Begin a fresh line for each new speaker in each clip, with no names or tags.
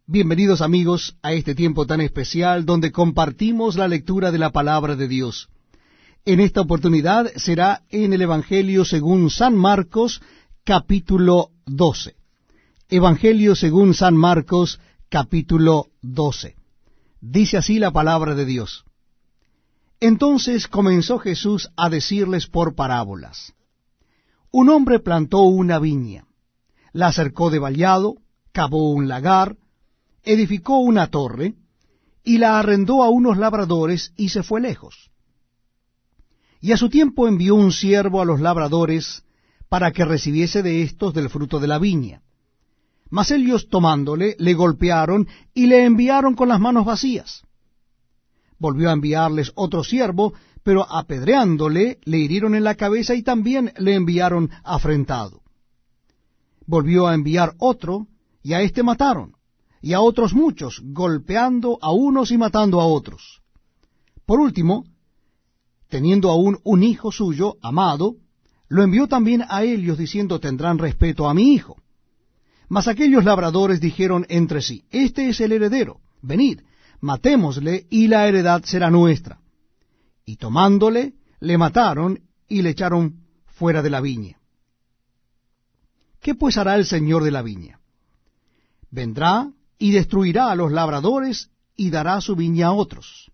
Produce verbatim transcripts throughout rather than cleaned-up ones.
Bienvenidos amigos a este tiempo tan especial donde compartimos la lectura de la palabra de Dios. En esta oportunidad será en el Evangelio según San Marcos, capítulo doce. Evangelio según San Marcos, capítulo doce. Dice así la palabra de Dios. Entonces comenzó Jesús a decirles por parábolas. Un hombre plantó una viña, la cercó de vallado, cavó un lagar, edificó una torre, y la arrendó a unos labradores, y se fue lejos. Y a su tiempo envió un siervo a los labradores, para que recibiese de éstos del fruto de la viña. Mas ellos tomándole, le golpearon, y le enviaron con las manos vacías. Volvió a enviarles otro siervo, pero apedreándole, le hirieron en la cabeza, y también le enviaron afrentado. Volvió a enviar otro, y a éste mataron, y a otros muchos, golpeando a unos y matando a otros. Por último, teniendo aún un hijo suyo, amado, lo envió también a ellos, diciendo, tendrán respeto a mi hijo. Mas aquellos labradores dijeron entre sí, este es el heredero, venid, matémosle, y la heredad será nuestra. Y tomándole, le mataron, y le echaron fuera de la viña. ¿Qué pues hará el señor de la viña? Vendrá y destruirá a los labradores, y dará su viña a otros.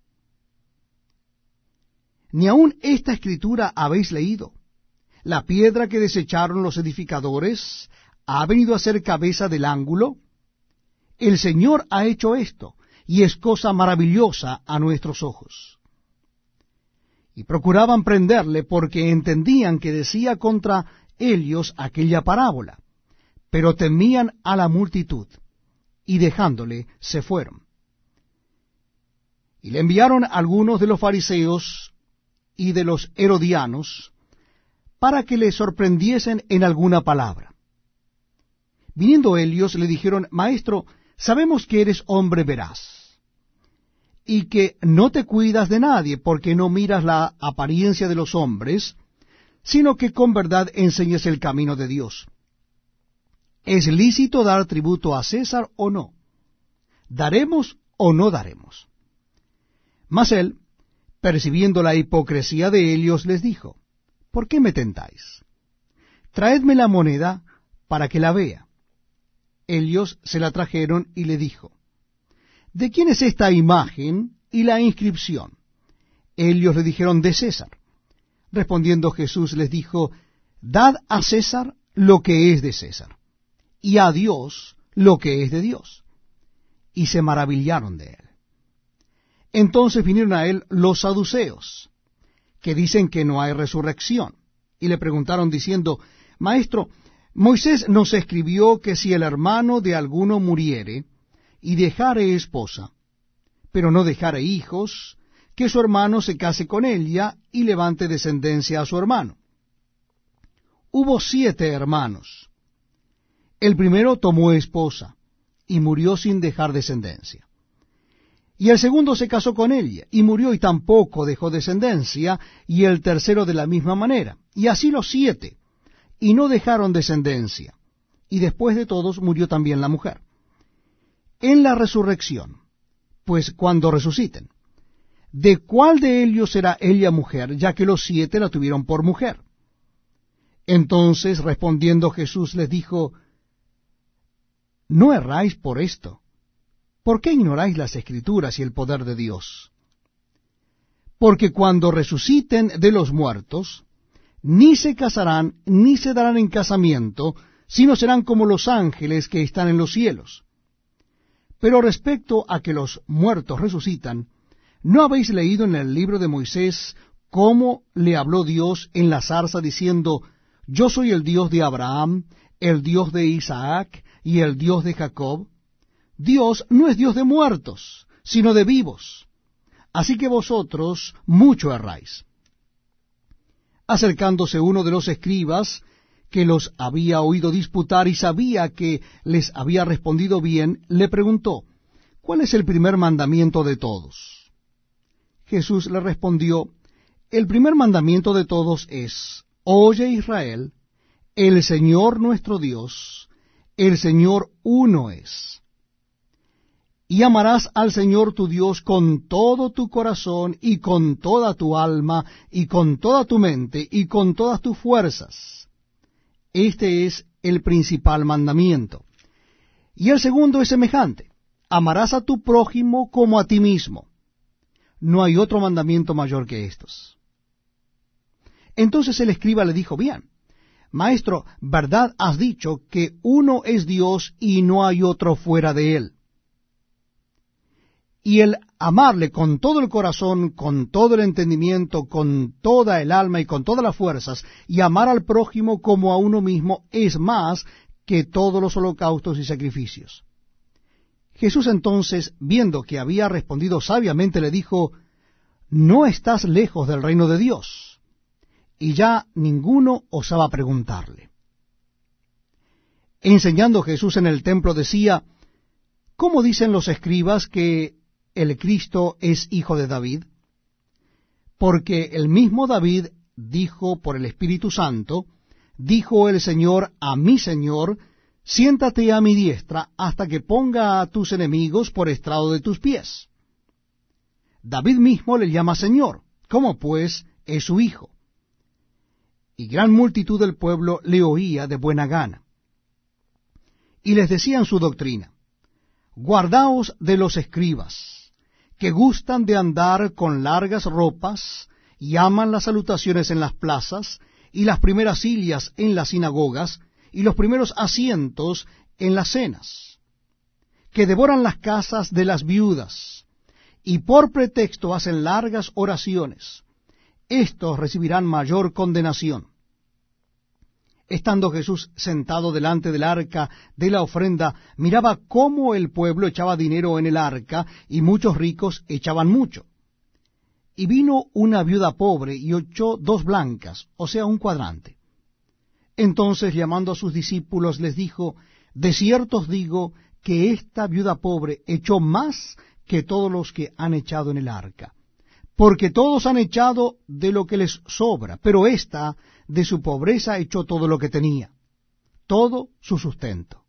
¿Ni aun esta escritura habéis leído? La piedra que desecharon los edificadores ha venido a ser cabeza del ángulo. El Señor ha hecho esto, y es cosa maravillosa a nuestros ojos. Y procuraban prenderle, porque entendían que decía contra ellos aquella parábola, pero temían a la multitud, y dejándole se fueron. Y le enviaron algunos de los fariseos y de los herodianos, para que le sorprendiesen en alguna palabra. Viniendo ellos le dijeron, Maestro, sabemos que eres hombre veraz, y que no te cuidas de nadie, porque no miras la apariencia de los hombres, sino que con verdad enseñas el camino de Dios. ¿Es lícito dar tributo a César o no? ¿Daremos o no daremos? Mas él, percibiendo la hipocresía de ellos, les dijo, ¿por qué me tentáis? Traedme la moneda para que la vea. Ellos se la trajeron y le dijo, ¿de quién es esta imagen y la inscripción? Ellos le dijeron, de César. Respondiendo Jesús les dijo, dad a César lo que es de César, y a Dios lo que es de Dios. Y se maravillaron de él. Entonces vinieron a él los saduceos, que dicen que no hay resurrección, y le preguntaron diciendo, Maestro, Moisés nos escribió que si el hermano de alguno muriere, y dejare esposa, pero no dejare hijos, que su hermano se case con ella, y levante descendencia a su hermano. Hubo siete hermanos. El primero tomó esposa, y murió sin dejar descendencia. Y el segundo se casó con ella, y murió y tampoco dejó descendencia, y el tercero de la misma manera. Y así los siete, y no dejaron descendencia. Y después de todos murió también la mujer. En la resurrección, pues cuando resuciten, ¿de cuál de ellos será ella mujer, ya que los siete la tuvieron por mujer? Entonces respondiendo Jesús les dijo, no erráis por esto. ¿Por qué ignoráis las Escrituras y el poder de Dios? Porque cuando resuciten de los muertos, ni se casarán, ni se darán en casamiento, sino serán como los ángeles que están en los cielos. Pero respecto a que los muertos resucitan, ¿no habéis leído en el libro de Moisés cómo le habló Dios en la zarza diciendo, yo soy el Dios de Abraham, el Dios de Isaac y el Dios de Jacob? Dios no es Dios de muertos, sino de vivos. Así que vosotros mucho erráis. Acercándose uno de los escribas, que los había oído disputar y sabía que les había respondido bien, le preguntó, ¿cuál es el primer mandamiento de todos? Jesús le respondió, el primer mandamiento de todos es, oye Israel, el Señor nuestro Dios, el Señor uno es. y amarás al Señor tu Dios con todo tu corazón, y con toda tu alma, y con toda tu mente, y con todas tus fuerzas. Este es el principal mandamiento. Y el segundo es semejante: amarás a tu prójimo como a ti mismo. No hay otro mandamiento mayor que estos. Entonces el escriba le dijo: bien, Maestro, verdad has dicho que uno es Dios y no hay otro fuera de él. Y el amarle con todo el corazón, con todo el entendimiento, con toda el alma y con todas las fuerzas, y amar al prójimo como a uno mismo, es más que todos los holocaustos y sacrificios. Jesús entonces, viendo que había respondido sabiamente, le dijo: no estás lejos del reino de Dios. Y ya ninguno osaba preguntarle. Enseñando Jesús en el templo decía: ¿cómo dicen los escribas que el Cristo es hijo de David? Porque el mismo David dijo por el Espíritu Santo: dijo el Señor a mi Señor, siéntate a mi diestra hasta que ponga a tus enemigos por estrado de tus pies. David mismo le llama Señor, ¿cómo pues es su hijo? Y gran multitud del pueblo le oía de buena gana. Y les decían su doctrina: guardaos de los escribas, que gustan de andar con largas ropas, y aman las salutaciones en las plazas, y las primeras sillas en las sinagogas, y los primeros asientos en las cenas, que devoran las casas de las viudas, y por pretexto hacen largas oraciones. Estos recibirán mayor condenación. Estando Jesús sentado delante del arca de la ofrenda, miraba cómo el pueblo echaba dinero en el arca, y muchos ricos echaban mucho. Y vino una viuda pobre y echó dos blancas, o sea, un cuadrante. Entonces, llamando a sus discípulos, les dijo: de cierto os digo que esta viuda pobre echó más que todos los que han echado en el arca, porque todos han echado de lo que les sobra, pero ésta de su pobreza echó todo lo que tenía, todo su sustento.